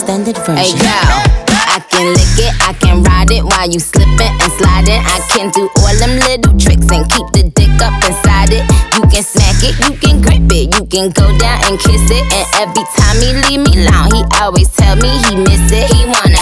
extended version. Hey girl, I can lick it, I can ride it while you slipping and sliding. I can do all them little tricks and keep the dick up inside it. You can smack it, you can grip it, you can go down and kiss it. And every time he leave me alone, he always tell me he miss it. He wanna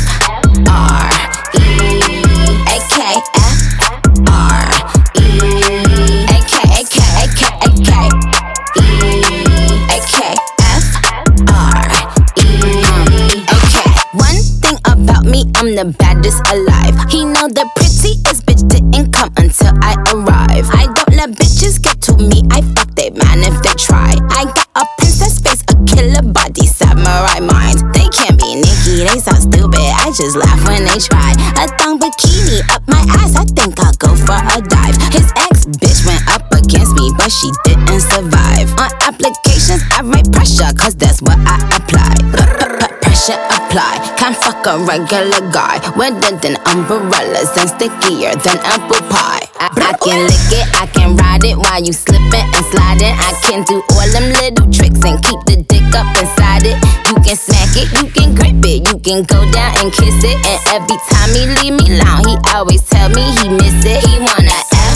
I'm the baddest alive. He know the prettiest bitch didn't come until I arrive. I don't let bitches get to me, I fuck they man if they try. I got a princess face, a killer body, samurai mind. They can't be Nicki, they so stupid, I just laugh when they try. A thong bikini up my ass, I think I'll go for a dive. His ex bitch went up against me, but she didn't survive. On applications I write pressure, cause that's what I apply. Pressure apply, can't fuck a regular guy. Wetter than umbrellas and stickier than apple pie. I can lick it, I can ride it while you slipping and sliding. I can do all them little tricks and keep the dick up inside it. You can smack it, you can grip it, you can go down and kiss it. And every time he leave me alone, he always tell me he miss it. He wanna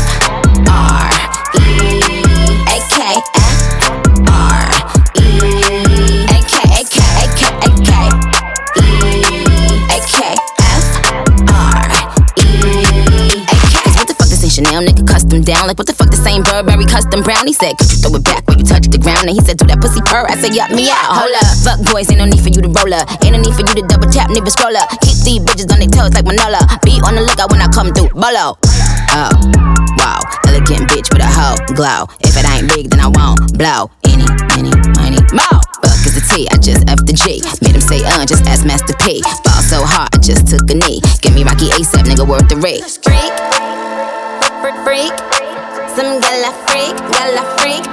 Chanel nigga custom down. Like what the fuck, the same Burberry custom brown. He said, could you throw it back when you touch the ground? And he said, do that pussy purr. I said, yup, me out. Hold up, fuck boys, ain't no need for you to roll up. Ain't no need for you to double tap, nigga scroll up. Keep these bitches on their toes like Manola. Be on the lookout when I come through, bolo. Oh, wow, elegant bitch with a hoe glow. If it ain't big, then I won't blow. Any, money, more. Fuck is the T, I just F the G. Made him say, just ask Master P. Ball so hard, I just took a knee. Give me Rocky ASAP, nigga, worth the rate. Freak, some gala freak, freak.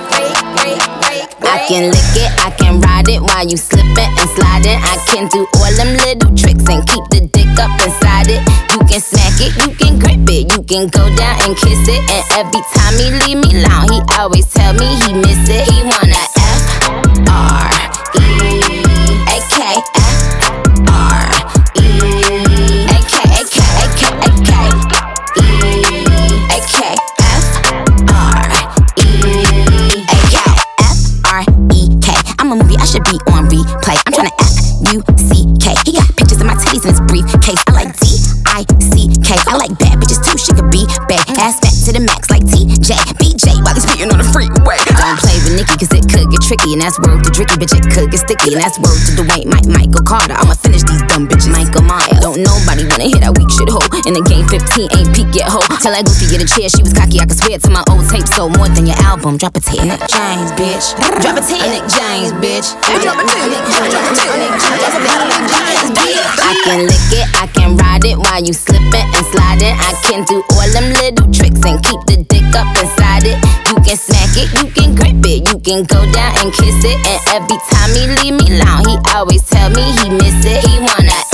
I can lick it, I can ride it while you slipping and sliding. I can do all them little tricks and keep the dick up inside it. You can smack it, you can grip it, you can go down and kiss it. And every time he leave me alone, he always tell me he miss it. He wanna I'm a movie, I should be on replay. I'm tryna F-U-C-K. He got pictures of my titties in his briefcase. I like D-I-C-K. I like bad bitches too, she could be bad. Ass fat to the max like T-J. B-J while he's speeding on the freeway. Don't play with Nicki cause it could get tricky. And that's word to Dricky, bitch, it could get sticky. And that's word to Dwayne, Michael Carter. I'ma finish these dumb bitches. Michael Myers. Don't nobody wanna hear that weak shit, ho. In the game 15 ain't peak yet, ho. Tell that goofy get a chair, she was cocky, I could swear to my old tape. So more than your album, drop a tape. Nick James, bitch. Drop a tape. Nick James, bitch. I can lick it, I can ride it while you slipping and sliding. I can do all them little tricks and keep the dick up inside it. You can smack it, you can grip it, you can go down and kiss it. And every time he leave me alone, he always tell me he miss it. He wanna